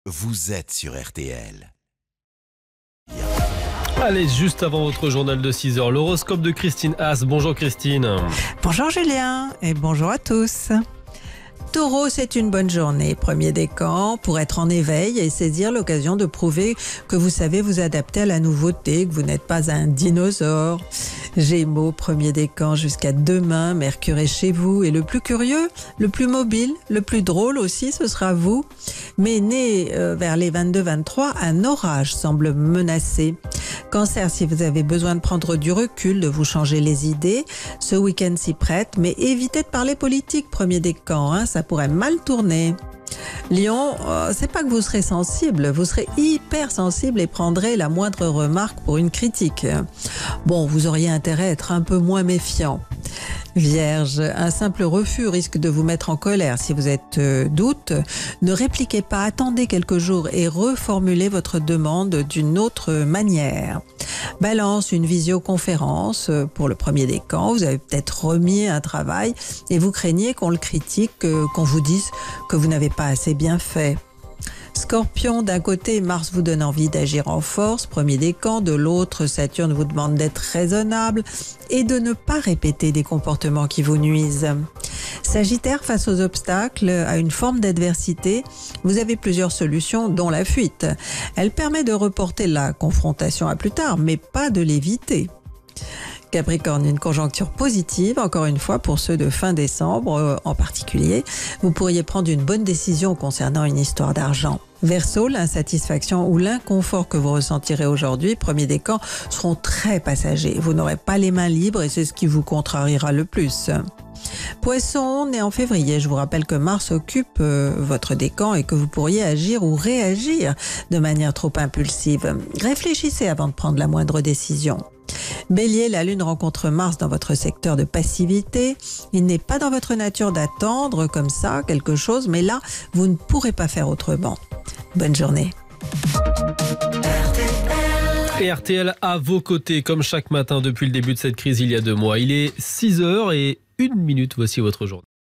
vous êtes sur RTL. Allez, juste avant votre journal de 6h, l'horoscope de Christine Haas. Bonjour Christine. Bonjour Julien et bonjour à tous. Taureau, c'est une bonne journée, premier décan, pour être en éveil et saisir l'occasion de prouver que vous savez vous adapter à la nouveauté, que vous n'êtes pas un dinosaure. Gémeaux, premier décan jusqu'à demain, Mercure est chez vous et le plus curieux, le plus mobile, le plus drôle aussi, ce sera vous. Mais né vers les 22-23, un orage semble menacer. Cancer, si vous avez besoin de prendre du recul, de vous changer les idées, ce week-end s'y prête, mais évitez de parler politique, premier décan, ça pourrait mal tourner. Lion, c'est pas que vous serez sensible, vous serez hyper sensible et prendrez la moindre remarque pour une critique. Bon, vous auriez intérêt à être un peu moins méfiant. Vierge, un simple refus risque de vous mettre en colère. Si vous êtes doute, ne répliquez pas, attendez quelques jours et reformulez votre demande d'une autre manière. Balance, une visioconférence pour le premier décan. Vous avez peut-être remis un travail et vous craignez qu'on le critique, qu'on vous dise que vous n'avez pas assez bien fait. Scorpion, d'un côté, Mars vous donne envie d'agir en force, premier décan, de l'autre, Saturne vous demande d'être raisonnable et de ne pas répéter des comportements qui vous nuisent. Sagittaire, face aux obstacles, à une forme d'adversité, vous avez plusieurs solutions, dont la fuite. Elle permet de reporter la confrontation à plus tard, mais pas de l'éviter. Capricorne, une conjoncture positive, encore une fois pour ceux de fin décembre en particulier. Vous pourriez prendre une bonne décision concernant une histoire d'argent. Verseau, l'insatisfaction ou l'inconfort que vous ressentirez aujourd'hui, premier décan, seront très passagers. Vous n'aurez pas les mains libres et c'est ce qui vous contrariera le plus. Poisson, né en février, je vous rappelle que Mars occupe votre décan et que vous pourriez agir ou réagir de manière trop impulsive. Réfléchissez avant de prendre la moindre décision. Bélier, la Lune rencontre Mars dans votre secteur de passivité. Il n'est pas dans votre nature d'attendre comme ça quelque chose, mais là, vous ne pourrez pas faire autrement. Bonne journée. Et RTL à vos côtés, comme chaque matin depuis le début de cette crise il y a 2 mois. Il est 6h01. Voici votre journée.